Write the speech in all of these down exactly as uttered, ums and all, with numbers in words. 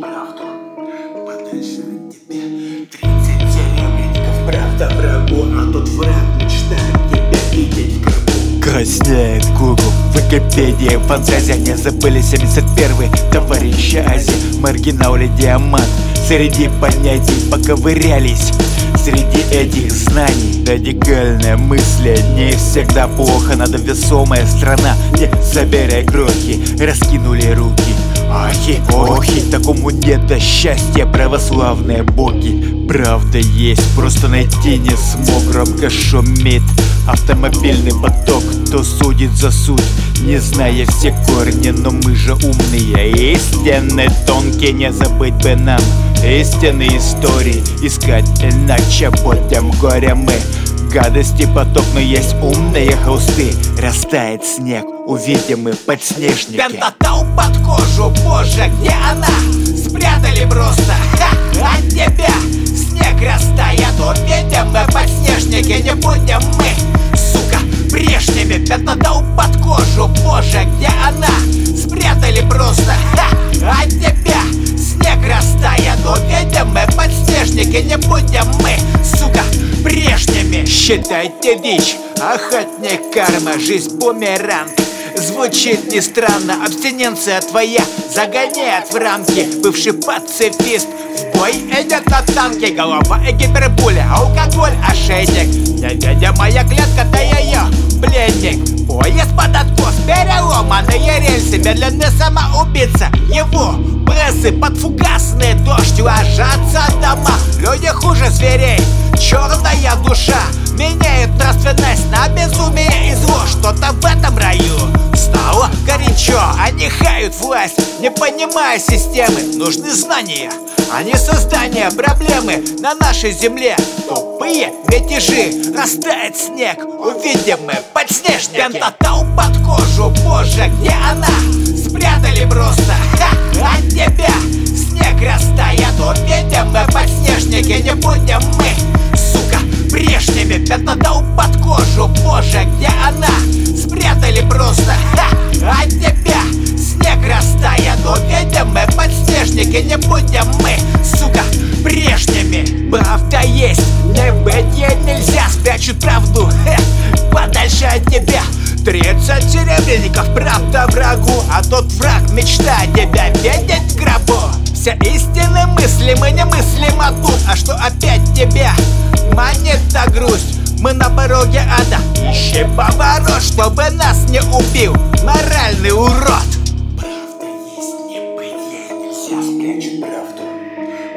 правду подальше от тебя. Тридцать серебряников, правда врагу, а тот враг мечтает тебя видеть в гробу. Краснеет Google, Википедия, фантазия. Не забыли семьдесят первый, товарищ Азия. Маргинал или диамант, среди понятий поковырялись. Среди этих знаний радикальные мысли не всегда плохо. Надо весомая страна, не забирай крохи. Раскинули руки, ахи, охи, такому нет до счастья, православные боги. Правда есть, просто найти не смог. Громко шумит автомобильный поток, кто судит за суть, не зная все корни. Но мы же умные, истины тонкие, не забыть бы нам истинные истории искать, иначе будем горе мы. Гадости поток, но есть умные холсты. Растает снег, увидим мы подснежники. Пентатау под кожу, боже, где она? Спрятали просто, ха, от тебя. Снег растает, увидим мы подснежники. Не будем мы, сука, прежними. Пентатау под кожу, боже, где она? Спрятали просто, ха, от тебя. Снег растает, увидим мы подснежники. Не будем мы, сука, прежними. Считайте дичь, охотник карма, жизнь бумеранг. Звучит не странно, абстиненция твоя загоняет в рамки. Бывший пацифист в бой идет на танке. Голова и гипербуля, алкоголь, ошейник. Дядя моя клетка, да я ее пленник. Поезд под откос, переломанные рельсы. Медленный самоубийца, его прессы под фугасный дождь. Ложатся дома, люди хуже зверей. Черная душа меняет нравственность на безумие и зло. Что-то в этом раю стало горячо. Они хают власть, не понимая системы. Нужны знания, а не создание проблемы на нашей земле. Тупые мятежи, растает снег, увидим мы подснежники. Пентатау под кожу, боже, где она? Спрятали просто, ха, от тебя. Снег растает, увидим мы подснежники. Не будем мы, сука, прежними. Пентатау под кожу, боже, где она? Спрятали просто, ха, от тебя. Снег растает, увидим мы подснежники. Не будем мы, сука, прежними. Правда есть, не быть ей нельзя. Спрячут правду, хе, подальше от тебя. Тридцать серебряников, правда врагу, а тот враг мечтает тебя видеть в гробу. Все истинные мысли мы не мыслим, а тут, а что опять тебя манит та грусть? Мы на пороге ада, ищи поворот, чтобы нас не убил моральный урод. Правда есть, не быть ей нельзя. Спрячь правду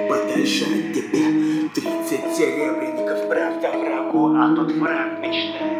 подальше от тебя. Тридцать серебряников, правда врагу, а тот враг мечтает.